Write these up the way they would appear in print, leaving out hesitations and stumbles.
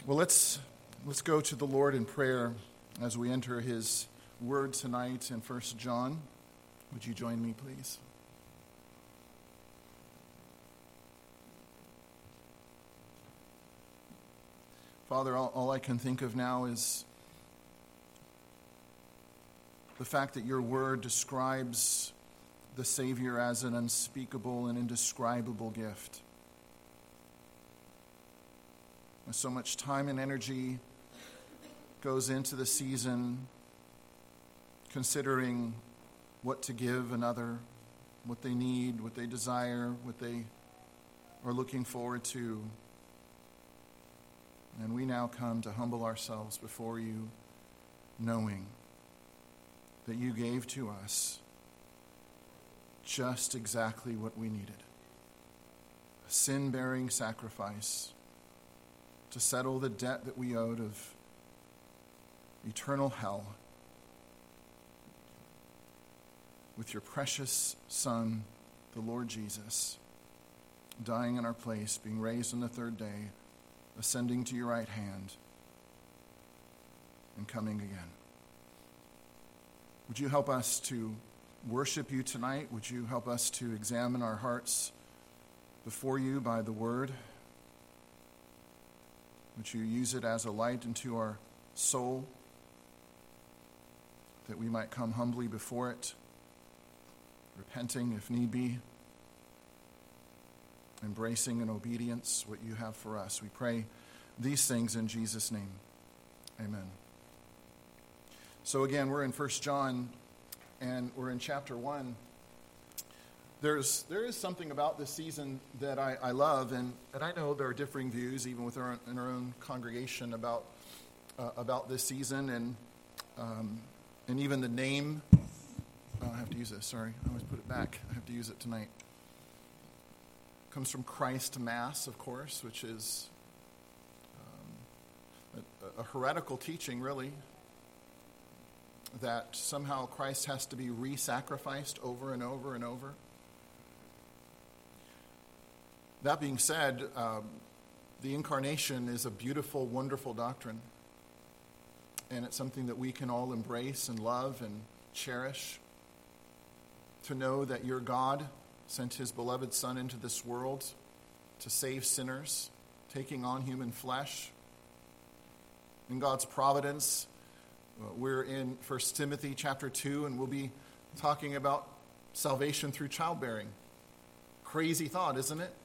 Well, let's go to the Lord in prayer as we enter his word tonight in 1 John. Would you join me, please? Father, all I can think of now is the fact that your word describes the Savior as an unspeakable and indescribable gift. So much time and energy goes into the season considering what to give another, what they need, what they desire, what they are looking forward to. And we now come to humble ourselves before you, knowing that you gave to us just exactly what we needed. A sin-bearing sacrifice to settle the debt that we owed of eternal hell with your precious Son, the Lord Jesus, dying in our place, being raised on the third day, ascending to your right hand, and coming again. Would you help us to worship you tonight? Would you help us to examine our hearts before you by the word? Would you use it as a light into our soul, that we might come humbly before it, repenting if need be, embracing in obedience what you have for us. We pray these things in Jesus' name. Amen. So again, we're in 1 John, and we're in chapter 1. There is something about this season that I love, and I know there are differing views, even in our own congregation, about this season, and even the name. Oh, I have to use this. Sorry, I always put it back. I have to use it tonight. It comes from Christ Mass, of course, which is a heretical teaching, really, that somehow Christ has to be re-sacrificed over and over and over. That being said, the incarnation is a beautiful, wonderful doctrine. And it's something that we can all embrace and love and cherish. To know that your God sent his beloved Son into this world to save sinners, taking on human flesh. In God's providence, we're in 1 Timothy chapter 2, and we'll be talking about salvation through childbearing. Crazy thought, isn't it?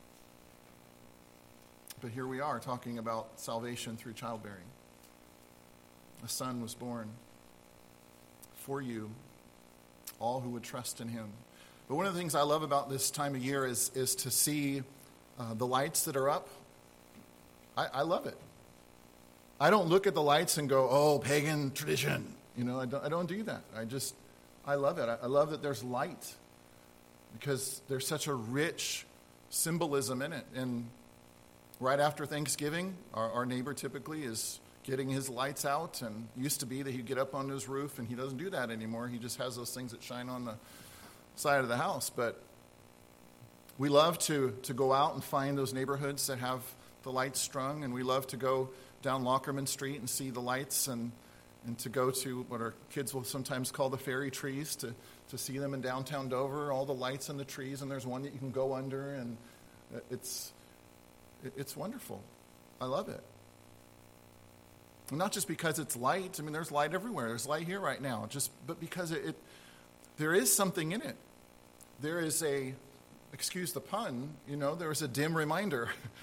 But here we are talking about salvation through childbearing. A son was born for you, all who would trust in him. But one of the things I love about this time of year is to see the lights that are up. I love it. I don't look at the lights and go, oh, pagan tradition. I don't do that. I love it. I love that there's light because there's such a rich symbolism in it. And right after Thanksgiving, our neighbor typically is getting his lights out, and it used to be that he'd get up on his roof, and he doesn't do that anymore. He just has those things that shine on the side of the house. But we love to go out and find those neighborhoods that have the lights strung, and we love to go down Lockerman Street and see the lights, and to go to what our kids will sometimes call the fairy trees, to see them in downtown Dover, all the lights in the trees, and there's one that you can go under, and it's wonderful. I love it. And not just because it's light. I mean, there's light everywhere. There's light here right now. But because there is something in it. There is excuse the pun, there is a dim reminder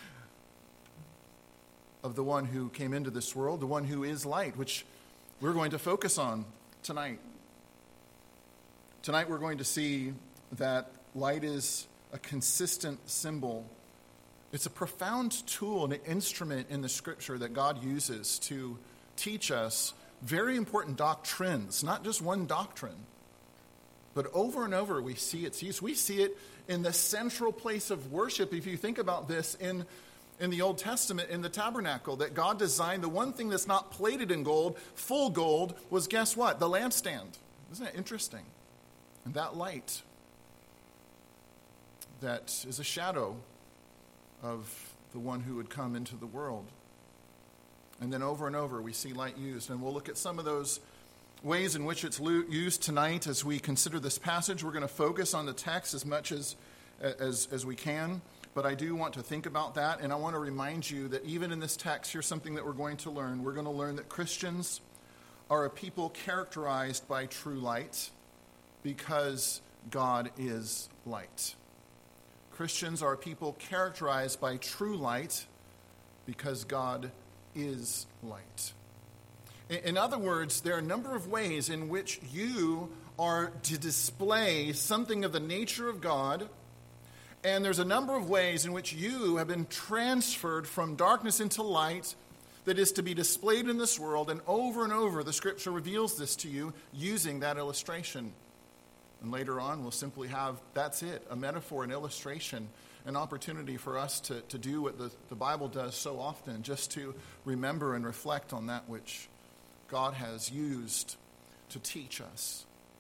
of the one who came into this world, the one who is light, which we're going to focus on tonight. Tonight we're going to see that light is a consistent symbol. It's a profound tool and an instrument in the Scripture that God uses to teach us very important doctrines, not just one doctrine, but over and over we see its use. We see it in the central place of worship. If you think about this in the Old Testament, in the tabernacle, that God designed, the one thing that's not plated in gold, full gold, was, guess what? The lampstand. Isn't that interesting? And that light that is a shadow of the one who would come into the world. And then over and over we see light used. And we'll look at some of those ways in which it's used tonight as we consider this passage. We're going to focus on the text as much as we can. But I do want to think about that, and I want to remind you that even in this text, here's something that we're going to learn. We're going to learn that Christians are a people characterized by true light because God is light. Christians are a people characterized by true light because God is light. In other words, there are a number of ways in which you are to display something of the nature of God. And there's a number of ways in which you have been transferred from darkness into light that is to be displayed in this world. And over, the Scripture reveals this to you using that illustration. And later on, we'll simply have, that's it, a metaphor, an illustration, an opportunity for us to do what the Bible does so often, just to remember and reflect on that which God has used to teach us.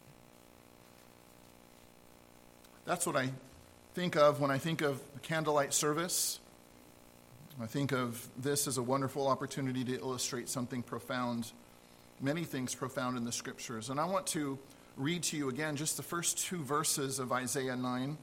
That's what I think of when I think of the candlelight service. I think of this as a wonderful opportunity to illustrate something profound, many things profound in the Scriptures. And I want to read to you again just the first two verses of Isaiah 9,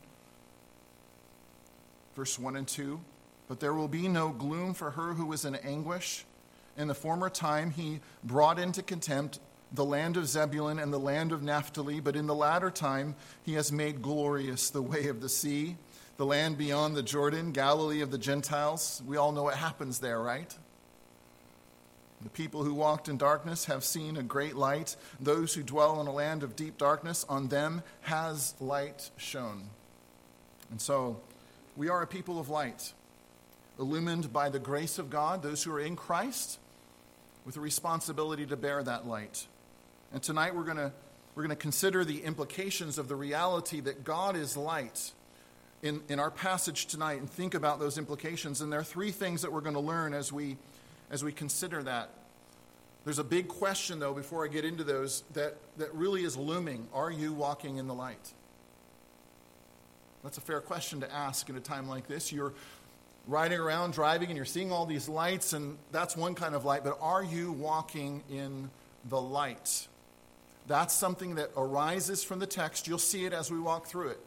verse 1 and 2. But there will be no gloom for her who is in anguish. In the former time he brought into contempt the land of Zebulun and the land of Naphtali, but in the latter time he has made glorious the way of the sea, the land beyond the Jordan, Galilee of the Gentiles. We all know what happens there, right? The people who walked in darkness have seen a great light. Those who dwell in a land of deep darkness, on them has light shone. And so we are a people of light, illumined by the grace of God, those who are in Christ, with a responsibility to bear that light. And tonight we're going to consider the implications of the reality that God is light in our passage tonight, and think about those implications. And there are three things that we're going to learn as we consider that. There's a big question, though, before I get into those, that really is looming. Are you walking in the light? That's a fair question to ask in a time like this. You're riding around, driving, and you're seeing all these lights, and that's one kind of light. But are you walking in the light? That's something that arises from the text. You'll see it as we walk through it.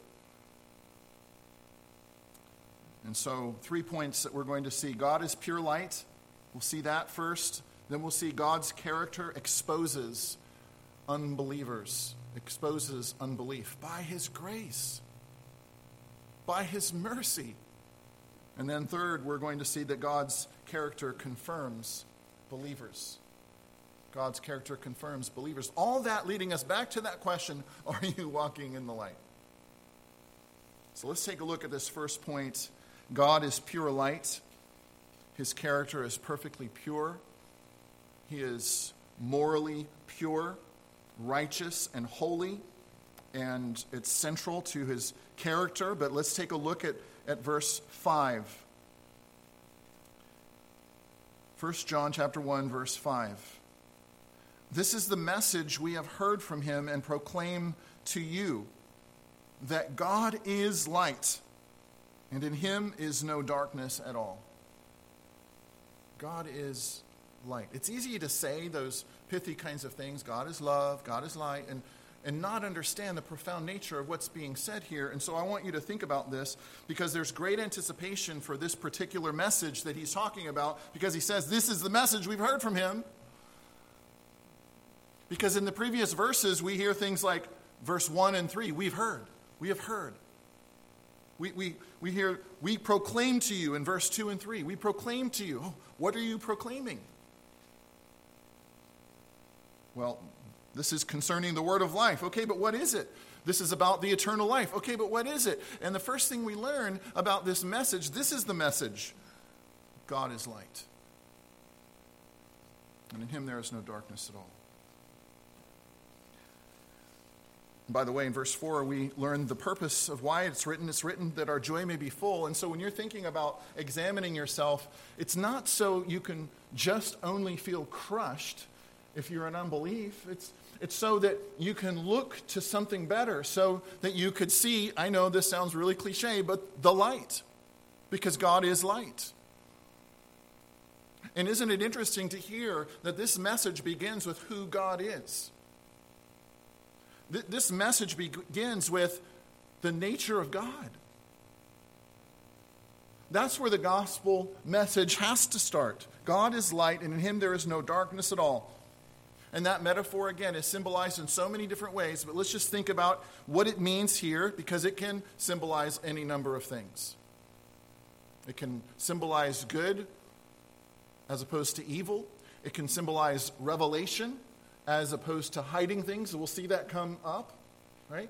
And so 3 points that we're going to see. God is pure light. We'll see that first. Then we'll see God's character exposes unbelievers, exposes unbelief by his grace, by his mercy. And then third, we're going to see that God's character confirms believers. God's character confirms believers. All that leading us back to that question, are you walking in the light? So let's take a look at this first point. God is pure light. His character is perfectly pure. He is morally pure, righteous, and holy. And it's central to his character. But let's take a look at verse 5. 1 John chapter 1, verse 5. This is the message we have heard from him and proclaim to you, that God is light, and in him is no darkness at all. God is light. It's easy to say those pithy kinds of things. God is love, God is light, and not understand the profound nature of what's being said here. And so I want you to think about this, because there's great anticipation for this particular message that he's talking about, because he says this is the message we've heard from him. Because in the previous verses, we hear things like verse 1 and 3, we have heard. We hear, we proclaim to you in verse 2 and 3. We proclaim to you. Oh, what are you proclaiming? Well, this is concerning the word of life. Okay, but what is it? This is about the eternal life. Okay, but what is it? And the first thing we learn about this message, this is the message. God is light. And in him there is no darkness at all. By the way, in verse 4, we learn the purpose of why it's written. It's written that our joy may be full. And so when you're thinking about examining yourself, it's not so you can just only feel crushed if you're in unbelief. It's so that you can look to something better, so that you could see, I know this sounds really cliche, but the light, because God is light. And isn't it interesting to hear that this message begins with who God is? This message begins with the nature of God. That's where the gospel message has to start. God is light, and in him there is no darkness at all. And that metaphor, again, is symbolized in so many different ways, but let's just think about what it means here, because it can symbolize any number of things. It can symbolize good as opposed to evil. It can symbolize revelation as opposed to hiding things. We'll see that come up, right?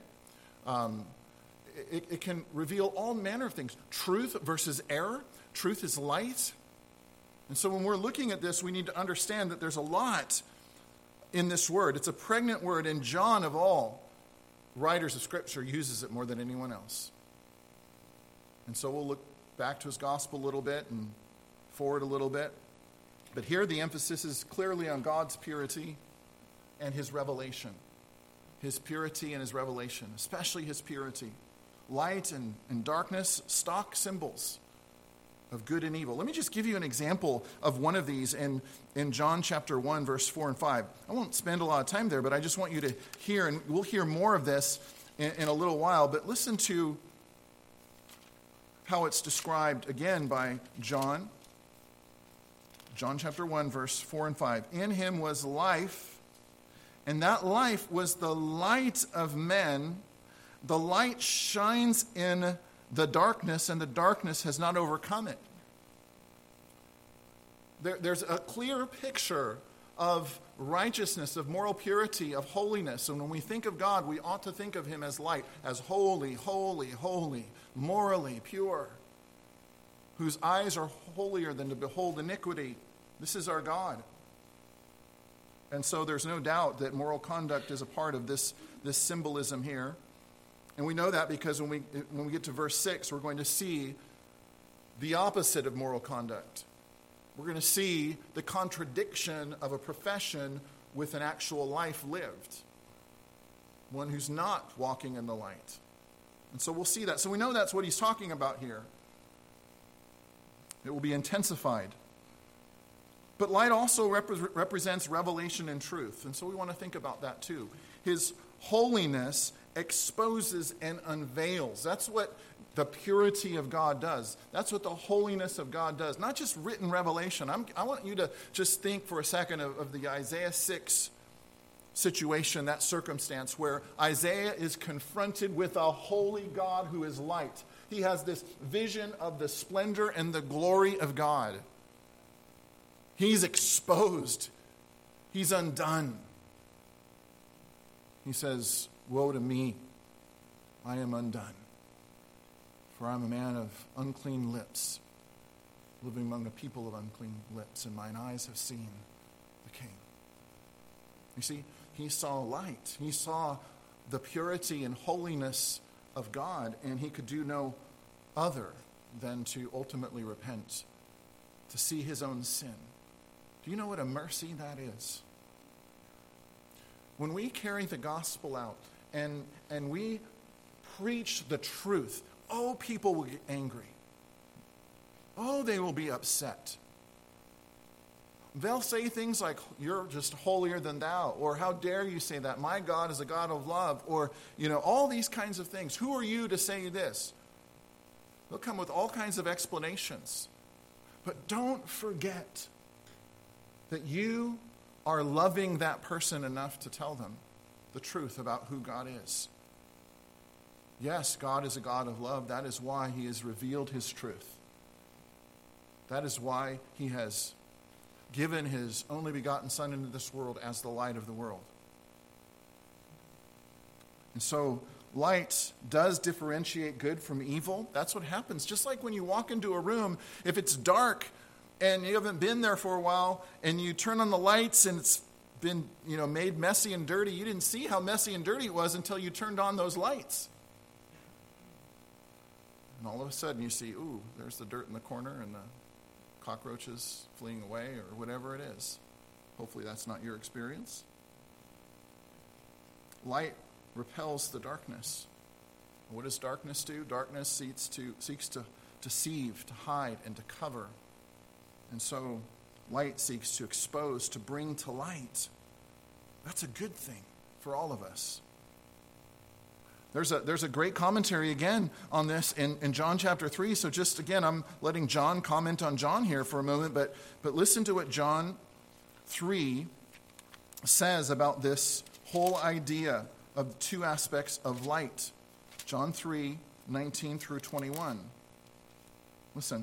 It can reveal all manner of things. Truth versus error. Truth is light. And so when we're looking at this, we need to understand that there's a lot in this word. It's a pregnant word, and John, of all writers of Scripture, uses it more than anyone else. And so we'll look back to his gospel a little bit and forward a little bit. But here the emphasis is clearly on God's purity and his revelation. His purity and his revelation, especially his purity. Light and darkness, stock symbols of good and evil. Let me just give you an example of one of these in John chapter 1, verse 4 and 5. I won't spend a lot of time there, but I just want you to hear, and we'll hear more of this in a little while, but listen to how it's described again by John. John chapter 1, verse 4 and 5. In him was life, and that life was the light of men. The light shines in the darkness, and the darkness has not overcome it. There's a clear picture of righteousness, of moral purity, of holiness. And when we think of God, we ought to think of him as light, as holy, holy, holy, morally pure, whose eyes are holier than to behold iniquity. This is our God. And so there's no doubt that moral conduct is a part of this symbolism here. And we know that because when we get to verse 6, we're going to see the opposite of moral conduct. We're going to see the contradiction of a profession with an actual life lived. One who's not walking in the light. And so we'll see that. So we know that's what he's talking about here. It will be intensified. But light also represents revelation and truth. And so we want to think about that too. His holiness exposes and unveils. That's what the purity of God does. That's what the holiness of God does. Not just written revelation. I want you to just think for a second of the Isaiah 6 situation, that circumstance where Isaiah is confronted with a holy God who is light. He has this vision of the splendor and the glory of God. He's exposed. He's undone. He says, "Woe to me, I am undone, for I am a man of unclean lips, living among a people of unclean lips, and mine eyes have seen the King." You see, he saw light. He saw the purity and holiness of God, and he could do no other than to ultimately repent, to see his own sin. Do you know what a mercy that is? When we carry the gospel out and we preach the truth, people will get angry. They will be upset. They'll say things like, "You're just holier than thou," or "How dare you say that? My God is a God of love," or, all these kinds of things. Who are you to say this? They'll come with all kinds of explanations. But don't forget that you are loving that person enough to tell them the truth about who God is. Yes, God is a God of love. That is why he has revealed his truth. That is why he has given his only begotten Son into this world as the light of the world. And so light does differentiate good from evil. That's what happens. Just like when you walk into a room, if it's dark and you haven't been there for a while, and you turn on the lights and it's been, made messy and dirty, you didn't see how messy and dirty it was until you turned on those lights. And all of a sudden you see, there's the dirt in the corner and the cockroaches fleeing away or whatever it is. Hopefully that's not your experience. Light repels the darkness. What does darkness do? Darkness seeks to deceive, to hide, and to cover. And so Light seeks to expose, to bring to light. That's a good thing for all of us. There's a great commentary again on this in John chapter 3. So just again, I'm letting John comment on John here for a moment, but listen to what John 3 says about this whole idea of two aspects of light. John 3, 19 through 21. Listen.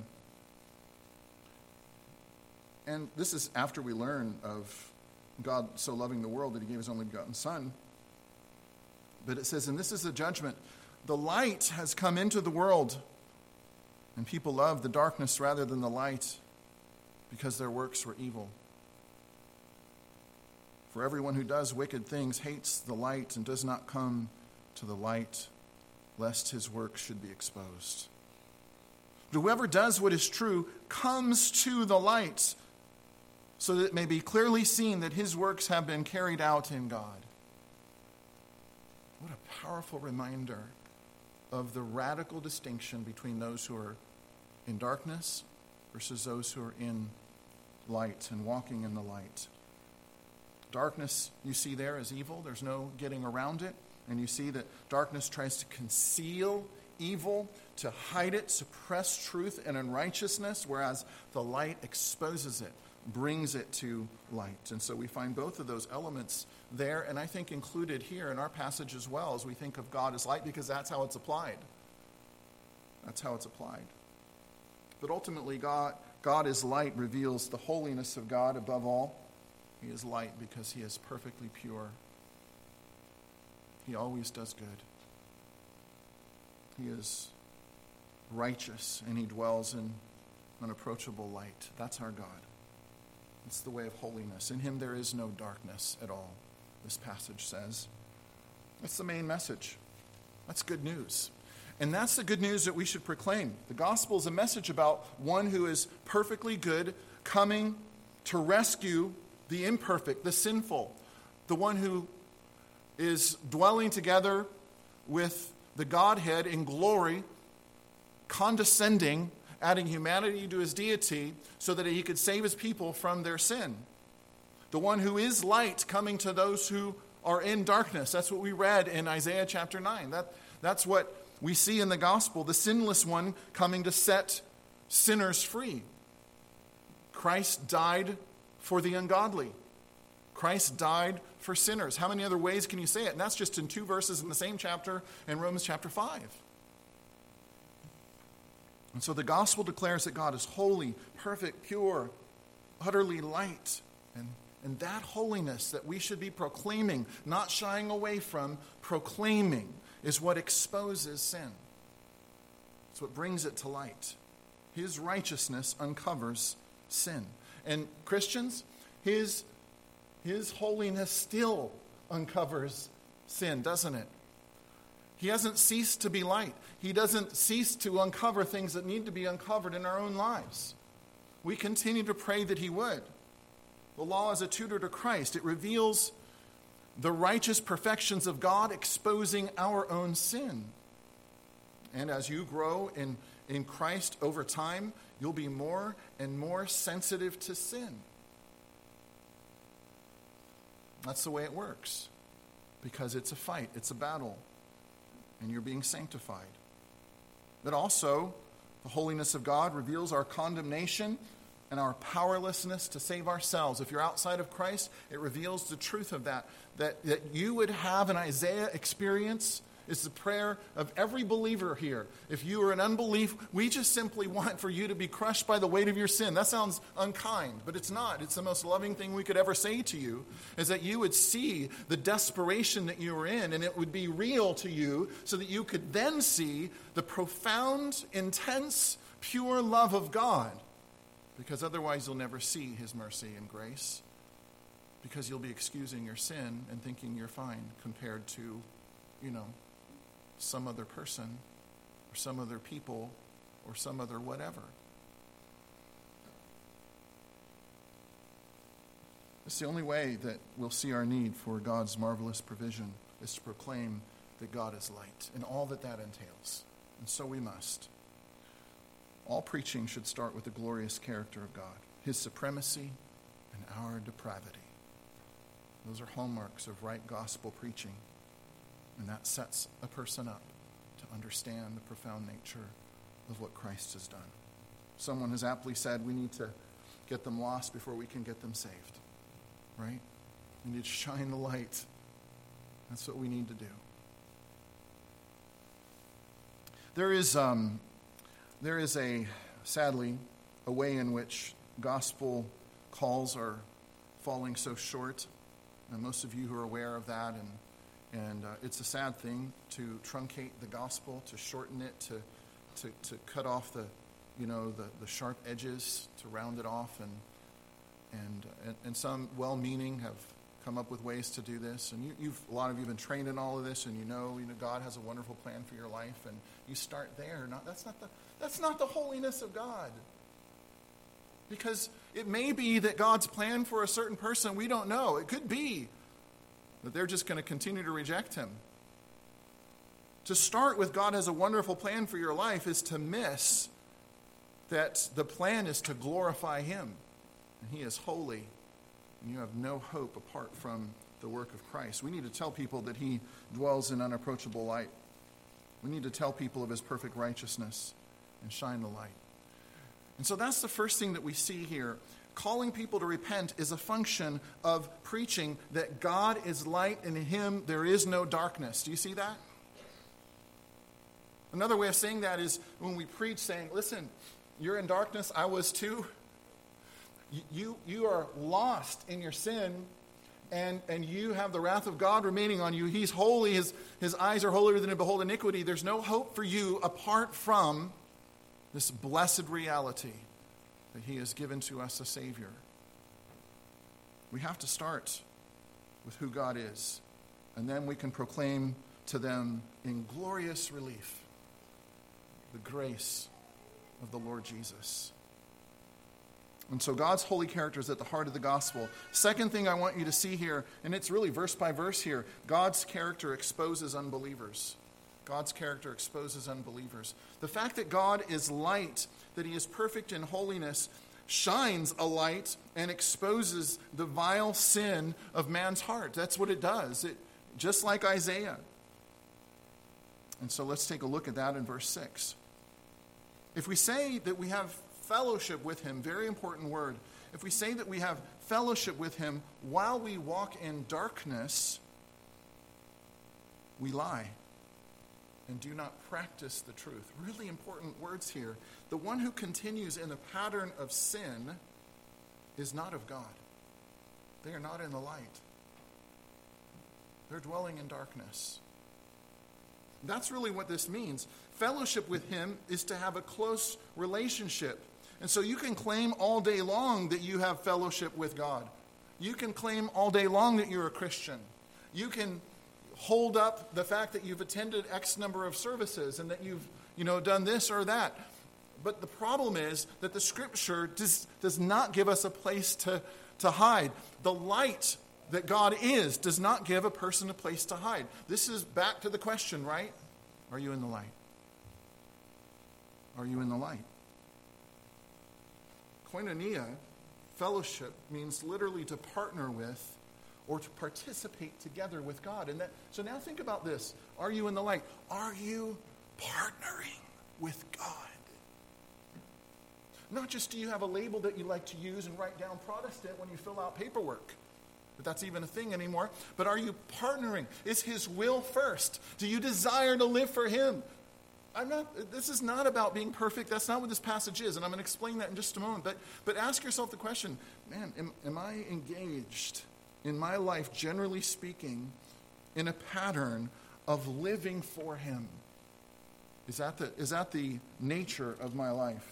And this is after we learn of God so loving the world that he gave his only begotten Son. But it says, and this is the judgment. The light has come into the world, and people love the darkness rather than the light, because their works were evil. For everyone who does wicked things hates the light and does not come to the light, lest his work should be exposed. But whoever does what is true comes to the light, so that it may be clearly seen that his works have been carried out in God. What a powerful reminder of the radical distinction between those who are in darkness versus those who are in light and walking in the light. Darkness, you see there, is evil. There's no getting around it. And you see that darkness tries to conceal evil, to hide it, suppress truth and unrighteousness, whereas the light exposes it, brings it to light. And so we find both of those elements there, and I think included here in our passage as well, as we think of God as light, because that's how it's applied. That's how it's applied. But ultimately, God as light reveals the holiness of God above all. He is light because he is perfectly pure. He always does good. He is righteous, and he dwells in unapproachable light. That's our God. It's the way of holiness. In him there is no darkness at all, this passage says. That's the main message. That's good news. And that's the good news that we should proclaim. The gospel is a message about one who is perfectly good, coming to rescue the imperfect, the sinful, the one who is dwelling together with the Godhead in glory, condescending, adding humanity to his deity so that he could save his people from their sin. The one who is light coming to those who are in darkness. That's what we read in Isaiah chapter 9. That's what we see in the gospel, the sinless one coming to set sinners free. Christ died for the ungodly. Christ died for sinners. How many other ways can you say it? And that's just in 2 verses in the same chapter in Romans chapter 5. And so the gospel declares that God is holy, perfect, pure, utterly light. And that holiness that we should be proclaiming, not shying away from, proclaiming, is what exposes sin. It's what brings it to light. His righteousness uncovers sin. And Christians, his holiness still uncovers sin, doesn't it? He hasn't ceased to be light. He doesn't cease to uncover things that need to be uncovered in our own lives. We continue to pray that he would. The law is a tutor to Christ. It reveals the righteous perfections of God, exposing our own sin. And as you grow in Christ over time, you'll be more and more sensitive to sin. That's the way it works. Because it's a fight, it's a battle, and you're being sanctified. But also, the holiness of God reveals our condemnation and our powerlessness to save ourselves. If you're outside of Christ, it reveals the truth of that you would have an Isaiah experience. Is the prayer of every believer here. If you are in unbelief, we just simply want for you to be crushed by the weight of your sin. That sounds unkind, but it's not. It's the most loving thing we could ever say to you, is that you would see the desperation that you are in, and it would be real to you, so that you could then see the profound, intense, pure love of God. Because otherwise you'll never see his mercy and grace, because you'll be excusing your sin and thinking you're fine compared to, some other person or some other people or some other whatever. It's the only way that we'll see our need for God's marvelous provision is to proclaim that God is light and all that entails. And so we must. All preaching should start with the glorious character of God. his supremacy and our depravity. Those are hallmarks of right gospel preaching. And that sets a person up to understand the profound nature of what Christ has done. Someone has aptly said we need to get them lost before we can get them saved. Right? We need to shine the light. That's what we need to do. There is sadly, a way in which gospel calls are falling so short. And most of you who are aware of that, and it's a sad thing to truncate the gospel, to shorten it, to cut off the sharp edges, to round it off, and some well-meaning have come up with ways to do this. And a lot of you have been trained in all of this, and you know God has a wonderful plan for your life, and you start there. That's not the holiness of God. Because it may be that God's plan for a certain person, we don't know. It could be that they're just going to continue to reject him. To start with God has a wonderful plan for your life is to miss that the plan is to glorify him. And he is holy, and you have no hope apart from the work of Christ. We need to tell people that he dwells in unapproachable light. We need to tell people of his perfect righteousness and shine the light. And so that's the first thing that we see here. Calling people to repent is a function of preaching that God is light and in him there is no darkness. Do you see that? Another way of saying that is when we preach saying, listen, you're in darkness, I was too. You are lost in your sin, and you have the wrath of God remaining on you. He's holy, his eyes are holier than to behold iniquity. There's no hope for you apart from this blessed reality that he has given to us a Savior. We have to start with who God is, and then we can proclaim to them in glorious relief the grace of the Lord Jesus. And so God's holy character is at the heart of the gospel. Second thing I want you to see here, and it's really verse by verse here, God's character exposes unbelievers. God's character exposes unbelievers. The fact that God is light, that he is perfect in holiness, shines a light and exposes the vile sin of man's heart. That's what it does. Just like Isaiah. And so let's take a look at that in verse 6. If we say that we have fellowship with him, very important word, if we say that we have fellowship with him while we walk in darkness, we lie and do not practice the truth. Really important words here. The one who continues in the pattern of sin is not of God. They are not in the light. They're dwelling in darkness. That's really what this means. Fellowship with him is to have a close relationship. And so you can claim all day long that you have fellowship with God. You can claim all day long that you're a Christian. You can hold up the fact that you've attended X number of services and that you've, done this or that. But the problem is that the Scripture does not give us a place to hide. The light that God is does not give a person a place to hide. This is back to the question, right? Are you in the light? Are you in the light? Koinonia, fellowship, means literally to partner with or to participate together with God. So now think about this. Are you in the light? Are you partnering with God? Not just do you have a label that you like to use and write down Protestant when you fill out paperwork, if that's even a thing anymore, but are you partnering? Is his will first? Do you desire to live for him? This is not about being perfect. That's not what this passage is, and I'm going to explain that in just a moment. But ask yourself the question, man, am I engaged in my life, generally speaking, in a pattern of living for him? Is that the nature of my life?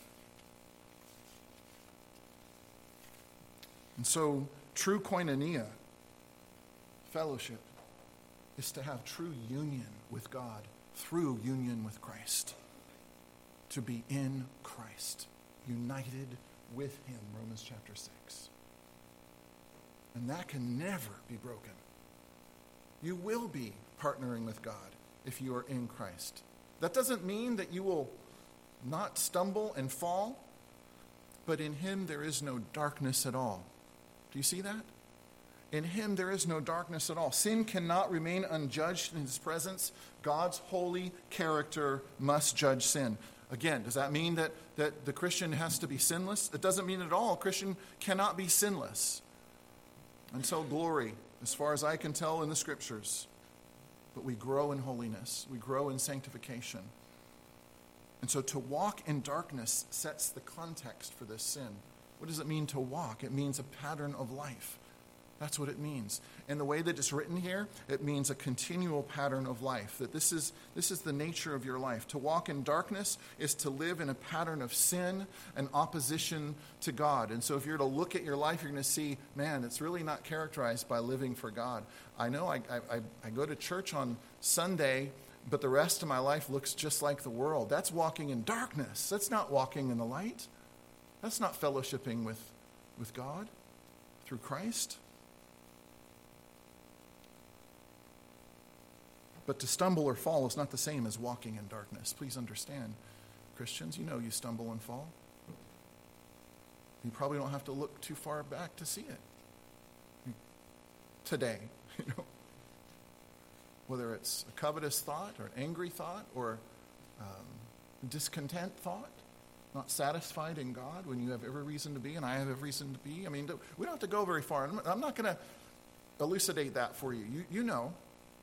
And so, true koinonia, fellowship, is to have true union with God through union with Christ. To be in Christ, united with him, Romans chapter 6. And that can never be broken. You will be partnering with God if you are in Christ. That doesn't mean that you will not stumble and fall. but in him there is no darkness at all. Do you see that? In him there is no darkness at all. Sin cannot remain unjudged in his presence. God's holy character must judge sin. Again, does that mean that the Christian has to be sinless? It doesn't mean at all. A Christian cannot be sinless. And so glory, as far as I can tell in the Scriptures. But we grow in holiness. We grow in sanctification. And so to walk in darkness sets the context for this sin. What does it mean to walk? It means a pattern of life. That's what it means. And the way that it's written here, it means a continual pattern of life. That this is the nature of your life. To walk in darkness is to live in a pattern of sin and opposition to God. And so if you're to look at your life, you're going to see, man, it's really not characterized by living for God. I know I go to church on Sunday, but the rest of my life looks just like the world. That's walking in darkness. That's not walking in the light. That's not fellowshipping with God through Christ. But to stumble or fall is not the same as walking in darkness. Please understand, Christians, you know you stumble and fall. You probably don't have to look too far back to see it. Today, whether it's a covetous thought or an angry thought or discontent thought, not satisfied in God when you have every reason to be and I have every reason to be. I mean, we don't have to go very far. I'm not going to elucidate that for you. You know.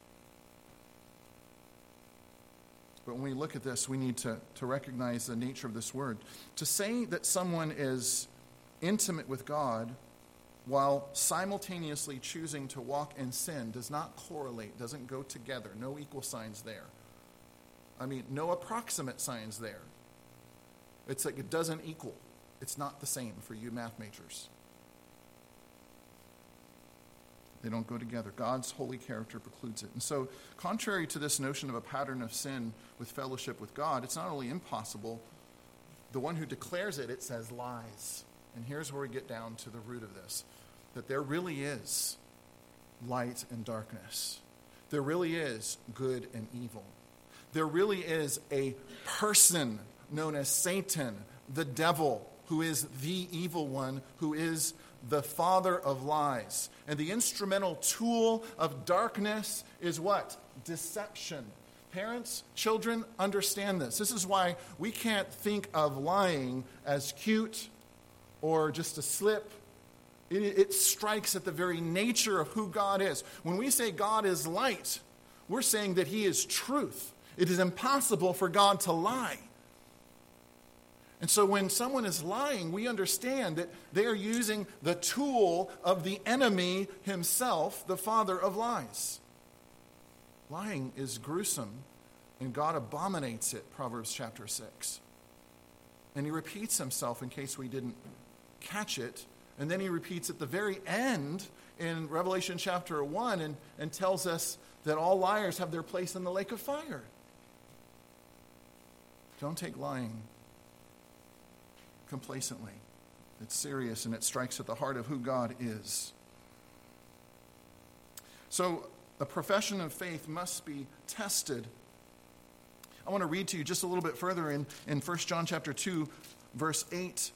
But when we look at this, we need to recognize the nature of this word. To say that someone is intimate with God while simultaneously choosing to walk in sin does not correlate, doesn't go together. No equal signs there. I mean, no approximate signs there. It's like it doesn't equal. It's not the same for you math majors. They don't go together. God's holy character precludes it. And so, contrary to this notion of a pattern of sin with fellowship with God, it's not only impossible, the one who declares it, it says lies. And here's where we get down to the root of this, that there really is light and darkness. There really is good and evil. There really is a person known as Satan, the devil, who is the evil one, who is the father of lies. And the instrumental tool of darkness is what? Deception. Parents, children, understand this. This is why we can't think of lying as cute or just a slip. It strikes at the very nature of who God is. When we say God is light, we're saying that he is truth. It is impossible for God to lie. And so when someone is lying, we understand that they are using the tool of the enemy himself, the father of lies. Lying is gruesome, and God abominates it, Proverbs chapter 6. And he repeats himself in case we didn't catch it. And then he repeats at the very end in Revelation chapter 1 and tells us that all liars have their place in the lake of fire. Don't take lying complacently. It's serious and it strikes at the heart of who God is. So a profession of faith must be tested. I want to read to you just a little bit further in 1 John chapter 2, verse 8.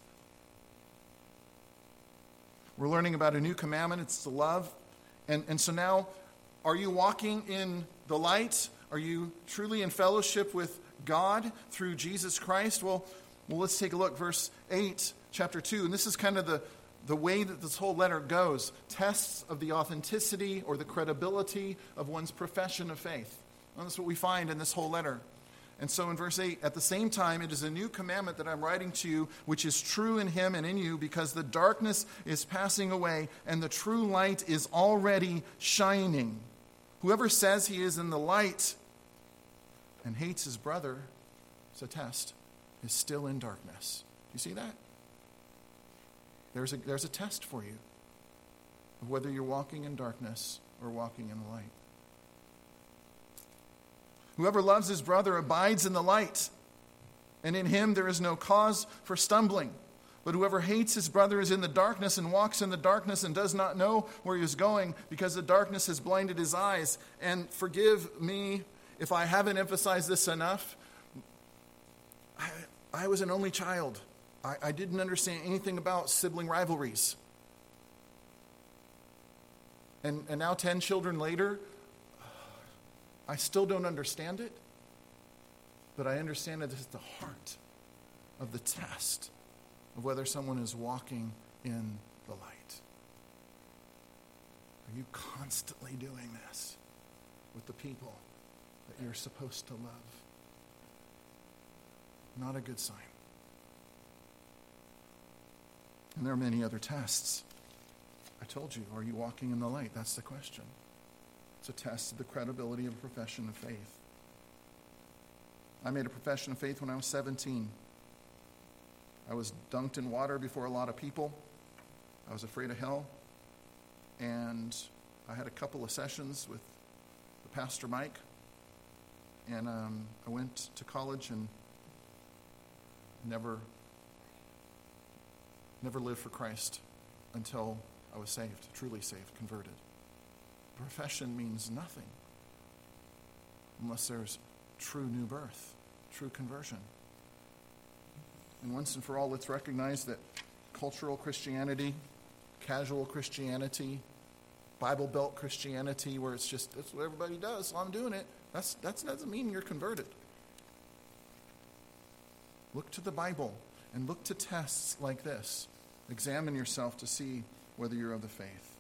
We're learning about a new commandment. It's to love. And so now, are you walking in the light? Are you truly in fellowship with God through Jesus Christ? Well, let's take a look. Verse 8, chapter 2. And this is kind of the way that this whole letter goes. Tests of the authenticity or the credibility of one's profession of faith. And that's what we find in this whole letter. And so in verse 8, at the same time, it is a new commandment that I'm writing to you, which is true in him and in you, because the darkness is passing away and the true light is already shining. Whoever says he is in the light and hates his brother, it's a test, is still in darkness. Do you see that? There's a test for you of whether you're walking in darkness or walking in the light. Whoever loves his brother abides in the light, and in him there is no cause for stumbling. But whoever hates his brother is in the darkness and walks in the darkness and does not know where he is going, because the darkness has blinded his eyes. And forgive me if I haven't emphasized this enough. I was an only child. I didn't understand anything about sibling rivalries. And now 10 children later, I still don't understand it, but I understand it as the heart of the test of whether someone is walking in the light. Are you constantly doing this with the people that you're supposed to love? Not a good sign. And there are many other tests. I told you, are you walking in the light? That's the question. It's a test of the credibility of a profession of faith. I made a profession of faith when I was 17. I was dunked in water before a lot of people. I was afraid of hell. And I had a couple of sessions with the Pastor Mike. And I went to college and never lived for Christ until I was saved, truly saved, converted. Profession means nothing unless there's true new birth, true conversion. And once and for all, let's recognize that cultural Christianity, casual Christianity, Bible Belt Christianity, where it's just, that's what everybody does, so I'm doing it, that doesn't mean you're converted. Look to the Bible and look to tests like this. Examine yourself to see whether you're of the faith.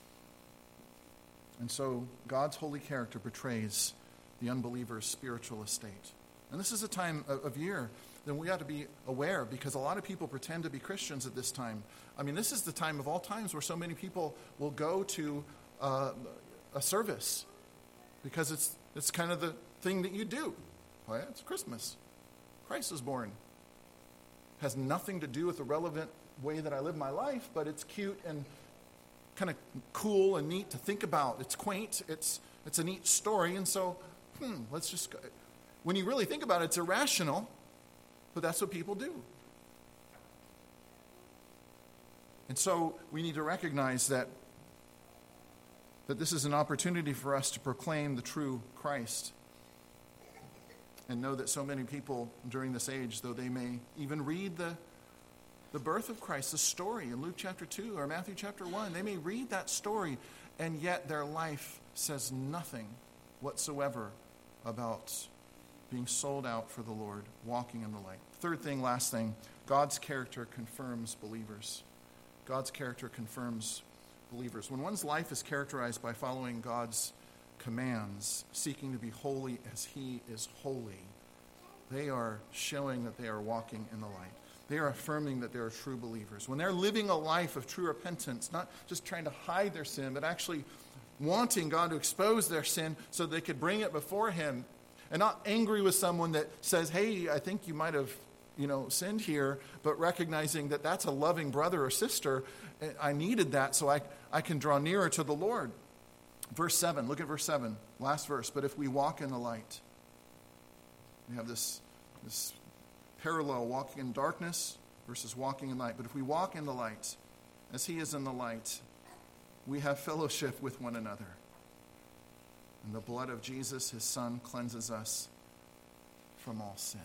And so God's holy character betrays the unbeliever's spiritual estate. And this is a time of year that we ought to be aware, because a lot of people pretend to be Christians at this time. I mean, this is the time of all times where so many people will go to a service because it's kind of the thing that you do. Well, yeah, it's Christmas. Christ is born. Has nothing to do with the relevant way that I live my life, but it's cute and kind of cool and neat to think about. It's quaint. It's a neat story. And so, let's just go. When you really think about it, it's irrational, but that's what people do. And so we need to recognize that this is an opportunity for us to proclaim the true Christ, and know that so many people during this age, though they may even read the birth of Christ, the story in Luke chapter 2 or Matthew chapter 1, they may read that story, and yet their life says nothing whatsoever about being sold out for the Lord, walking in the light. Third thing, last thing, God's character confirms believers. God's character confirms believers. When one's life is characterized by following God's commands, seeking to be holy as he is holy, they are showing that they are walking in the light. They are affirming that they are true believers. When they're living a life of true repentance, not just trying to hide their sin, but actually wanting God to expose their sin so they could bring it before him, and not angry with someone that says, hey, I think you might have sinned here, but recognizing that that's a loving brother or sister. I needed that so I can draw nearer to the Lord. Verse 7, look at verse 7, last verse. But if we walk in the light, we have this parallel, walking in darkness versus walking in light. But if we walk in the light, as he is in the light, we have fellowship with one another. And the blood of Jesus, his Son, cleanses us from all sin.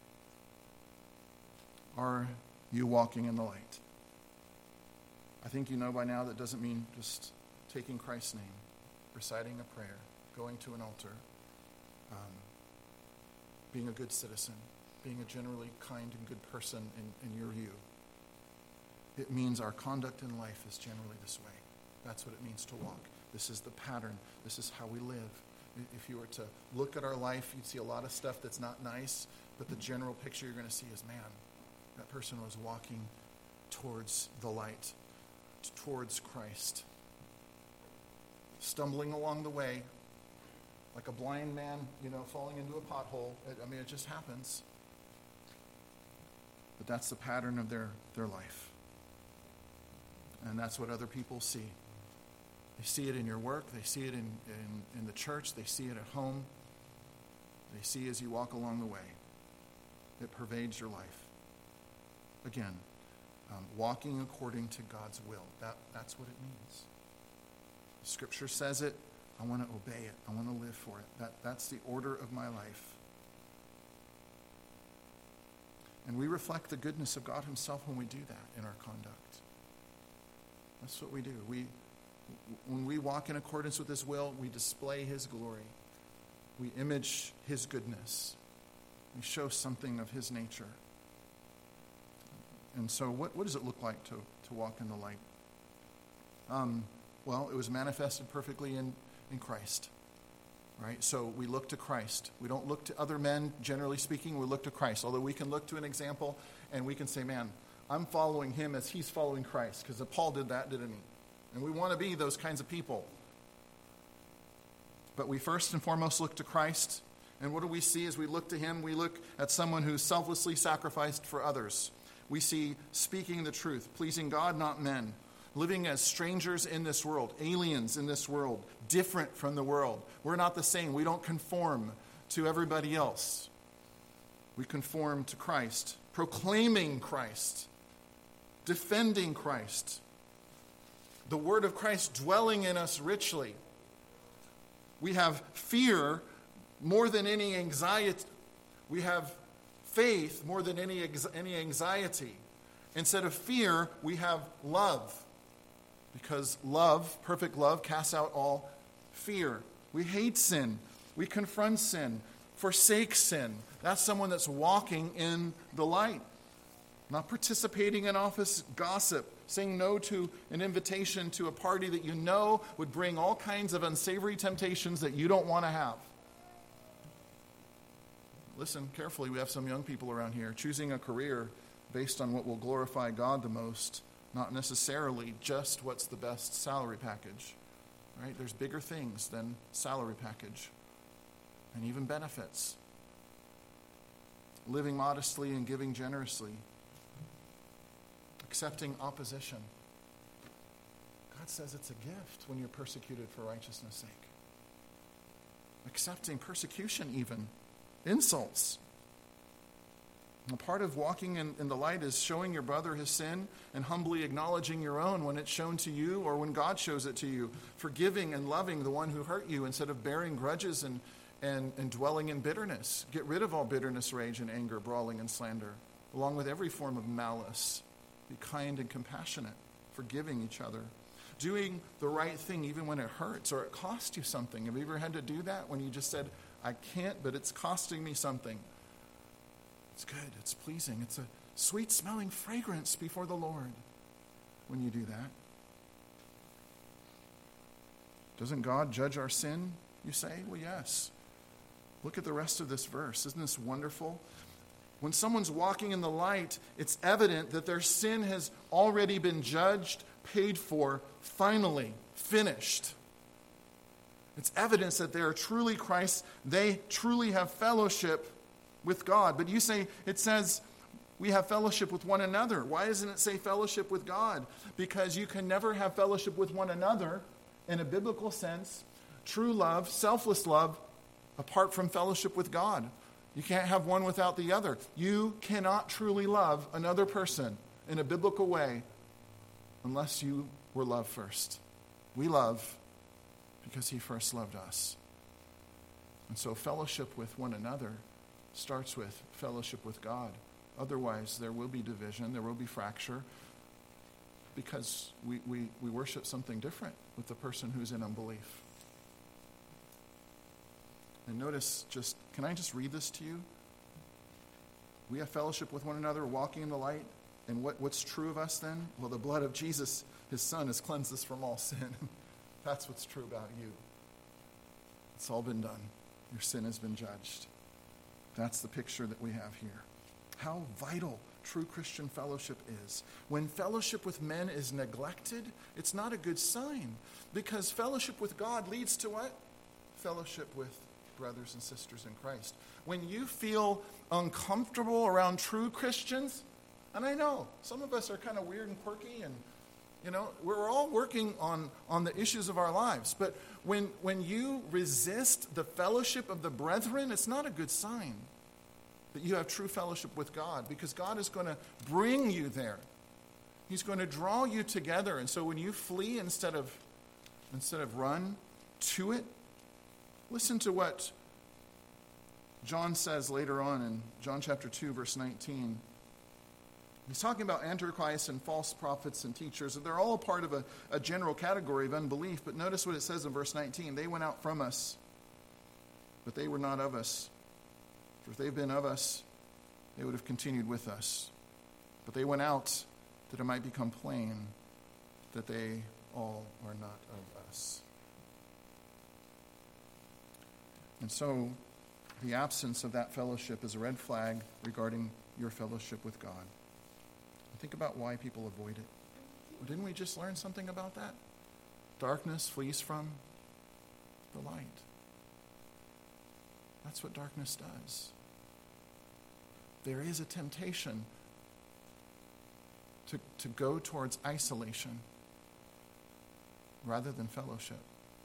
Are you walking in the light? I think you know by now that doesn't mean just taking Christ's name, reciting a prayer, going to an altar, being a good citizen, being a generally kind and good person in your view. It means our conduct in life is generally this way. That's what it means to walk. This is the pattern. This is how we live. If you were to look at our life, you'd see a lot of stuff that's not nice, but the general picture you're going to see is, man, that person was walking towards the light, towards Christ. Stumbling along the way, like a blind man, falling into a pothole. It just happens. But that's the pattern of their life. And that's what other people see. They see it in your work. They see it in the church. They see it at home. They see as you walk along the way. It pervades your life. Again, walking according to God's will. That's what it means. Scripture says it. I want to obey it. I want to live for it. That's the order of my life. And we reflect the goodness of God himself when we do that in our conduct. That's what we do. When we walk in accordance with his will, we display his glory. We image his goodness. We show something of his nature. And so what does it look like to walk in the light? Well, it was manifested perfectly in Christ. Right? So we look to Christ. We don't look to other men, generally speaking. We look to Christ. Although we can look to an example and we can say, man, I'm following him as he's following Christ. Because Paul did that, didn't he? And we want to be those kinds of people. But we first and foremost look to Christ. And what do we see as we look to him? We look at someone who selflessly sacrificed for others. We see speaking the truth, pleasing God, not men. Living as strangers in this world, aliens in this world, different from the world. We're not the same. We don't conform to everybody else. We conform to Christ, proclaiming Christ, defending Christ, the word of Christ dwelling in us richly. We have fear more than any anxiety. We have faith more than any anxiety. Instead of fear, we have love. Because love, perfect love, casts out all fear. We hate sin. We confront sin. Forsake sin. That's someone that's walking in the light. Not participating in office gossip. Saying no to an invitation to a party that you know would bring all kinds of unsavory temptations that you don't want to have. Listen carefully. We have some young people around here choosing a career based on what will glorify God the most. Not necessarily just what's the best salary package, right? There's bigger things than salary package and even benefits. Living modestly and giving generously. Accepting opposition. God says it's a gift when you're persecuted for righteousness' sake. Accepting persecution even. Insults. A part of walking in the light is showing your brother his sin and humbly acknowledging your own when it's shown to you or when God shows it to you. Forgiving and loving the one who hurt you instead of bearing grudges and dwelling in bitterness. Get rid of all bitterness, rage, and anger, brawling, and slander, along with every form of malice. Be kind and compassionate, forgiving each other. Doing the right thing even when it hurts or it costs you something. Have you ever had to do that when you just said, I can't, but it's costing me something? It's good. It's pleasing. It's a sweet-smelling fragrance before the Lord when you do that. Doesn't God judge our sin, you say? Well, yes. Look at the rest of this verse. Isn't this wonderful? When someone's walking in the light, it's evident that their sin has already been judged, paid for, finally, finished. It's evidence that they are truly Christ. They truly have fellowship with God. But you say, it says we have fellowship with one another. Why doesn't it say fellowship with God? Because you can never have fellowship with one another in a biblical sense, true love, selfless love, apart from fellowship with God. You can't have one without the other. You cannot truly love another person in a biblical way unless you were loved first. We love because he first loved us. And so fellowship with one another starts with fellowship with God. Otherwise, there will be division, there will be fracture, because we worship something different with the person who's in unbelief. And notice, can I just read this to you? We have fellowship with one another, walking in the light. And what's true of us then? Well, the blood of Jesus, his son, has cleansed us from all sin. That's what's true about you. It's all been done. Your sin has been judged. That's the picture that we have here. How vital true Christian fellowship is. When fellowship with men is neglected, it's not a good sign. Because fellowship with God leads to what? Fellowship with brothers and sisters in Christ. When you feel uncomfortable around true Christians, and I know some of us are kind of weird and quirky, and we're all working on the issues of our lives, but when you resist the fellowship of the brethren, it's not a good sign that you have true fellowship with God, because God is going to bring you there. He's going to draw you together. And so when you flee instead of run to it, listen to what John says later on in John chapter 2, verse 19. He's talking about Antichrist and false prophets and teachers. They're all a part of a general category of unbelief. But notice what it says in verse 19. They went out from us, but they were not of us. For if they'd been of us, they would have continued with us. But they went out that it might become plain that they all are not of us. And so the absence of that fellowship is a red flag regarding your fellowship with God. Think about why people avoid it. Well, didn't we just learn something about that? Darkness flees from the light. That's what darkness does. There is a temptation to go towards isolation rather than fellowship.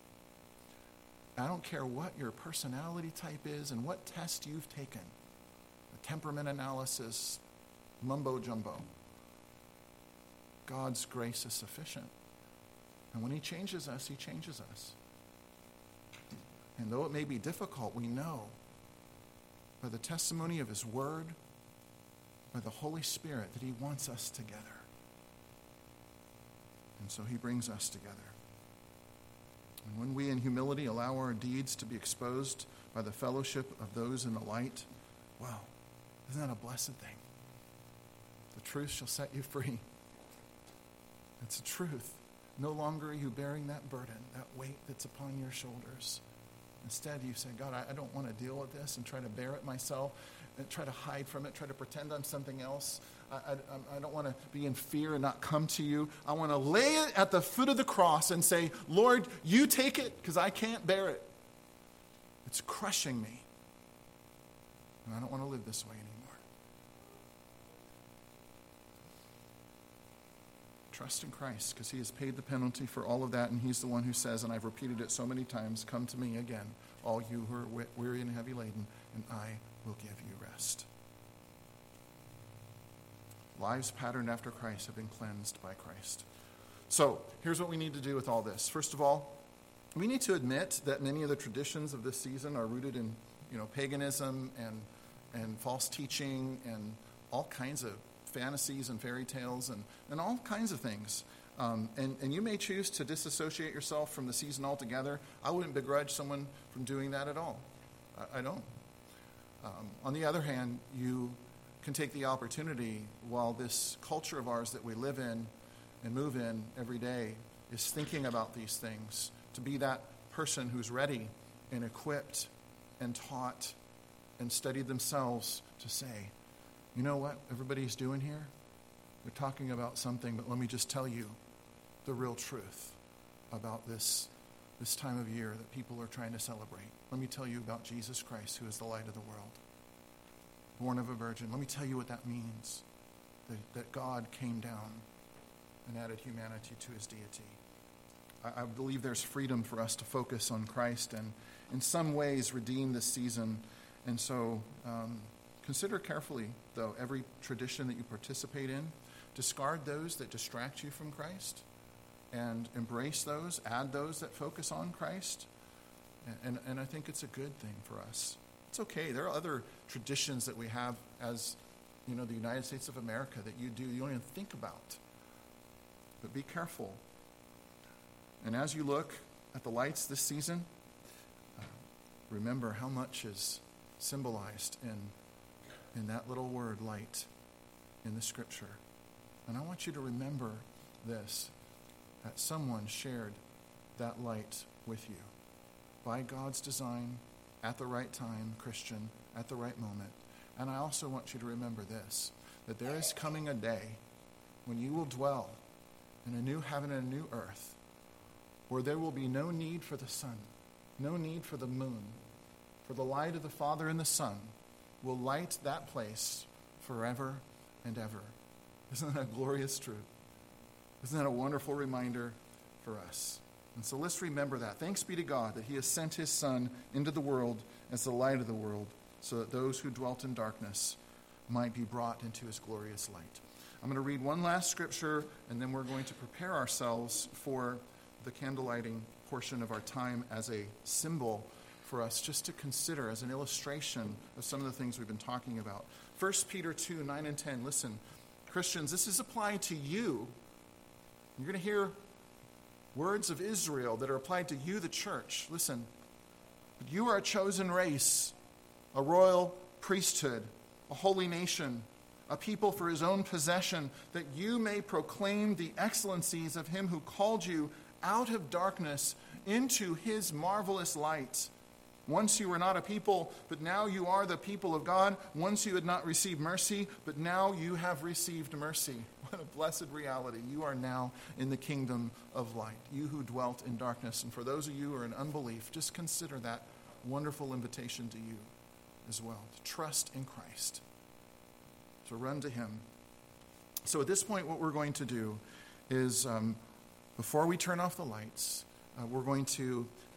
I don't care what your personality type is and what test you've taken, the temperament analysis, mumbo jumbo. God's grace is sufficient. And when he changes us, he changes us. And though it may be difficult, we know by the testimony of his word, by the Holy Spirit, that he wants us together. And so he brings us together. And when we in humility allow our deeds to be exposed by the fellowship of those in the light, wow, isn't that a blessed thing? The truth shall set you free. It's the truth. No longer are you bearing that burden, that weight that's upon your shoulders. Instead, you say, God, I don't want to deal with this and try to bear it myself and try to hide from it, try to pretend I'm something else. I don't want to be in fear and not come to you. I want to lay it at the foot of the cross and say, Lord, you take it because I can't bear it. It's crushing me. And I don't want to live this way anymore. Trust in Christ because he has paid the penalty for all of that, and he's the one who says, and I've repeated it so many times, come to me again, all you who are weary and heavy laden, and I will give you rest. Lives patterned after Christ have been cleansed by Christ. So here's what we need to do with all this. First of all, we need to admit that many of the traditions of this season are rooted in paganism and false teaching and all kinds of fantasies and fairy tales and all kinds of things. And you may choose to disassociate yourself from the season altogether. I wouldn't begrudge someone from doing that at all. I don't. On the other hand, you can take the opportunity while this culture of ours that we live in and move in every day is thinking about these things, to be that person who's ready and equipped and taught and studied themselves to say, you know what everybody's doing here? They're talking about something, but let me just tell you the real truth about this time of year that people are trying to celebrate. Let me tell you about Jesus Christ, who is the light of the world, born of a virgin. Let me tell you what that means, that God came down and added humanity to his deity. I believe there's freedom for us to focus on Christ and in some ways redeem this season. And so consider carefully, though, every tradition that you participate in. Discard those that distract you from Christ and embrace those, add those that focus on Christ. And I think it's a good thing for us. It's okay. There are other traditions that we have as, the United States of America that you don't even think about. But be careful. And as you look at the lights this season, remember how much is symbolized in that little word, light, in the Scripture. And I want you to remember this, that someone shared that light with you. By God's design, at the right time, Christian, at the right moment. And I also want you to remember this, that there is coming a day when you will dwell in a new heaven and a new earth, where there will be no need for the sun, no need for the moon, for the light of the Father and the Son will light that place forever and ever. Isn't that a glorious truth? Isn't that a wonderful reminder for us? And so let's remember that. Thanks be to God that he has sent his Son into the world as the light of the world, so that those who dwelt in darkness might be brought into his glorious light. I'm going to read one last scripture, and then we're going to prepare ourselves for the candle lighting portion of our time as a symbol for us just to consider as an illustration of some of the things we've been talking about. 1 Peter 2, 9 and 10. Listen, Christians, this is applied to you. You're going to hear words of Israel that are applied to you, the church. Listen, but you are a chosen race, a royal priesthood, a holy nation, a people for his own possession, that you may proclaim the excellencies of him who called you out of darkness into his marvelous light. Once you were not a people, but now you are the people of God. Once you had not received mercy, but now you have received mercy. What a blessed reality. You are now in the kingdom of light, you who dwelt in darkness. And for those of you who are in unbelief, just consider that wonderful invitation to you as well, to trust in Christ, to run to him. So at this point, what we're going to do is, before we turn off the lights, we're going to